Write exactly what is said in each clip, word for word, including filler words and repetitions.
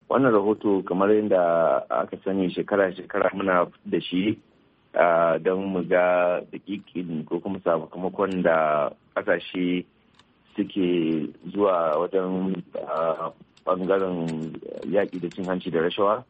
Wannan rahoto kamar yadda aka sani shekara-shekara muna da shi don mu ga dakikin ko kuma sakamakon da kasashe suke zuwa wajen bangaren yaƙi da cin hanci da rashawa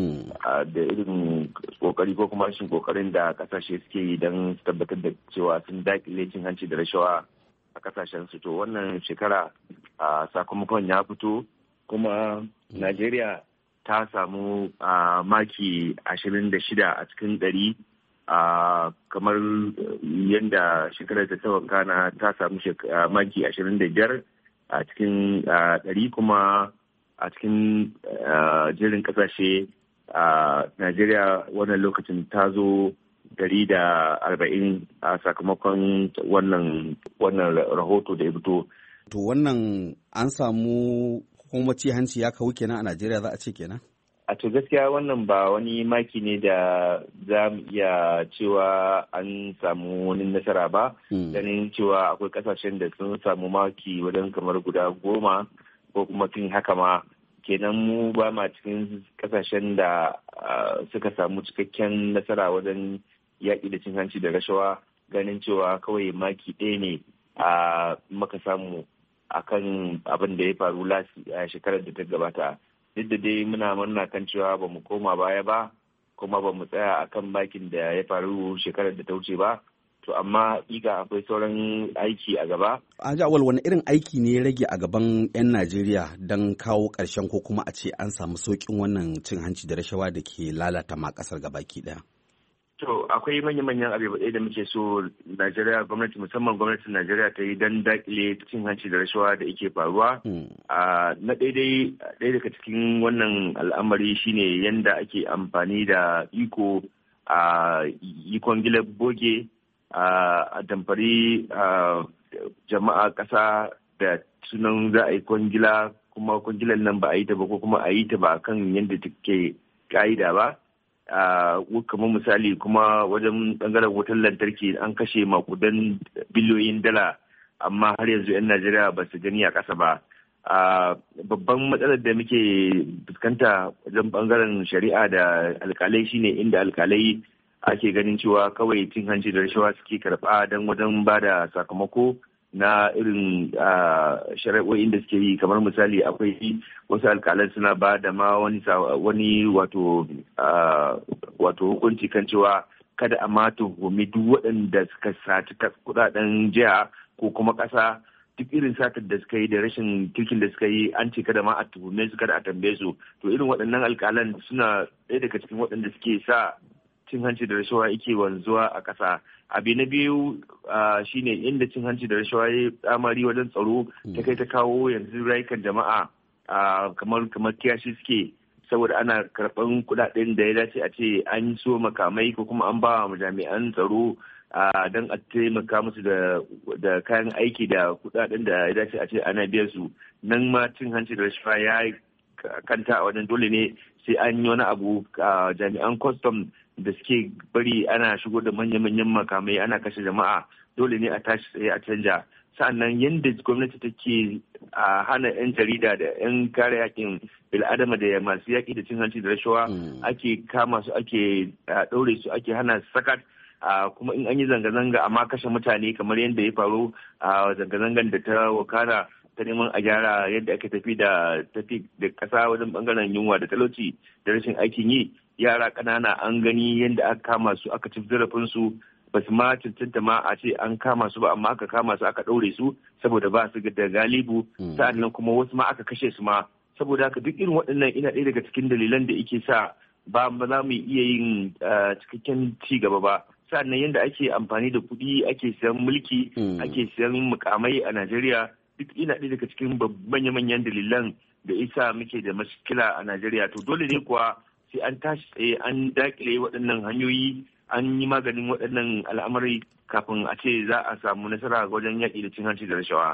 da irin kokari ko kuma rashin kokarin da kasashe suke yi don tabbatar da cewa sun daƙile cin hanci da rashawa a kasashen su. To wannan shekara sakamakon ya fito kuma Najeriya ta samu maki ashirin da shida a cikin ɗari kamar yadda shekarar ta wakana ta samu maki ashirin da biyar a cikin ɗari, kuma a cikin jerin ƙasashe Najeriya wannan lokacin ta zo dari da arba'in a sakamakon wannan rahoto da ya fito. To wannan an samu kuma ci hanci ya kawo kenan a Najeriya za a ce kenan? A to gaskiya wannan ba wani maki ne da za mu iya cewa an samu wani nasara ba, ganin cewa akwai kasashen da sun samu maki wajen kamar guda goma ko kuma fin haka ma. Kenan mu ba ma cikin kasashen da suka samu cikakken nasara wajen yaƙi da cin hanci da rashawa, ganin cewa kawai maki ɗaya ne a maka samu akan abin da ya faru a shekarar da ta gabata. Duk da dai muna murna kan cewa ba mu koma baya ba kuma ba mu tsaya akan makin da ya faru shekarar da ta wuce ba, to amma iga akwai sauran aiki a gaba. An ji wani irin aiki ne ya rage a gaban 'yan Najeriya don kawo ƙarshen ko kuma a ce an samu sauƙin wannan cin hanci da rashawa da ke lalata ma ƙasar gabaki ɗaya? To akwai manya-manyan abubuwa da muke so Najeriya, gwamnati musamman gwamnatin Najeriya ta yi don dakile cin hanci da rashawa da yake faruwa. Na daidai ɗaya daga cikin wannan al'amari shine yanda ake amfani da iko a ikon gila boge a damfari jama'a ƙasa da sunan za a yi kwangila, kuma kwangilan nan ba a yi ta ba ko kuma a yi ta ba kan yadda take ka'ida ba. Uh, kamar misali kuma wajen bangaren wutar lantarki an kashe makudan biliyoyin dala, amma har yanzu 'yan Najeriya ba su gani a ƙasa ba. Uh, babban matsalar da muke fuskanta wajen bangaren shari'a da alkalai shine inda alkalai ake ganin cewa kawai cin hanci da rashawa suke karɓa don wajen ba da sakamako na irin shari'o'in da suke yi. Kamar misali akwai wasu alkalan suna ba da ma wani wani wato wato hukunci kan cewa kada a ma tuhumi duk waɗanda suka sati kuɗaɗen jiha ko kuma ƙasa, duk irin satar da suka yi da rashin kirkin da suka yi an ce kada ma a tuhume su, kada a tambaye su. To irin waɗannan alkalan suna ɗaya daga cikin waɗanda suke sa cin hanci da rashawa yake wanzuwa a ƙasa. Abu na biyu shine inda cin hanci da rashawa ya tsamari wajen tsaro ta kai ta kawo yanzu rayukan jama'a kamar kamar kiyashi suke, saboda ana karɓan kuɗaɗen da ya dace a ce an so makamai ko kuma an ba wa jami'an tsaro don a taimaka musu da kayan aiki da kuɗaɗen da ya dace a ce ana biyan su. Nan ma cin hanci da rashawa ya kanta a wajen dole ne sai an yi wani abu. Jami'an kwastam da suke bari ana shigo da manya-manyan makamai ana kashe jama'a, dole ne a tashi tsaye a canja. Sa'annan yadda gwamnati take a hana 'yan jarida da 'yan kare yakin bil'adama da masu yaƙi da cin hanci da rashawa ake kama su, ake ɗaure su, ake hana sakat. Kuma in an yi zanga-zanga amma kashe mutane kamar yadda ya faru a zanga-zangan da ta wakana ta neman a gyara yadda ake tafi da tafi da ƙasa wajen bangaren yunwa da talauci da rashin aikin yi. Yara ƙanana an gani yadda aka kama su, aka ci zarafin su, ba su ma cancanta ma a ce an kama su ba, amma aka kama su aka ɗaure su saboda ba su da galibu. Sa'annan kuma wasu ma aka kashe su ma. Saboda haka duk irin waɗannan ina ɗaya daga cikin dalilan da yake sa ba za mu iya yin cikakken ci gaba ba. Sa'annan yadda ake amfani da kuɗi, ake siyan mulki, ake siyan mukamai a Najeriya, duk ina ɗaya daga cikin manya-manyan dalilan da isa muke da mashkila a Najeriya. To dole ne kuwa sai an tashi tsaye an dakile waɗannan hanyoyi, an yi maganin waɗannan al'amari kafin a ce za a samu nasara wajen yaƙi da cin hanci da rashawa.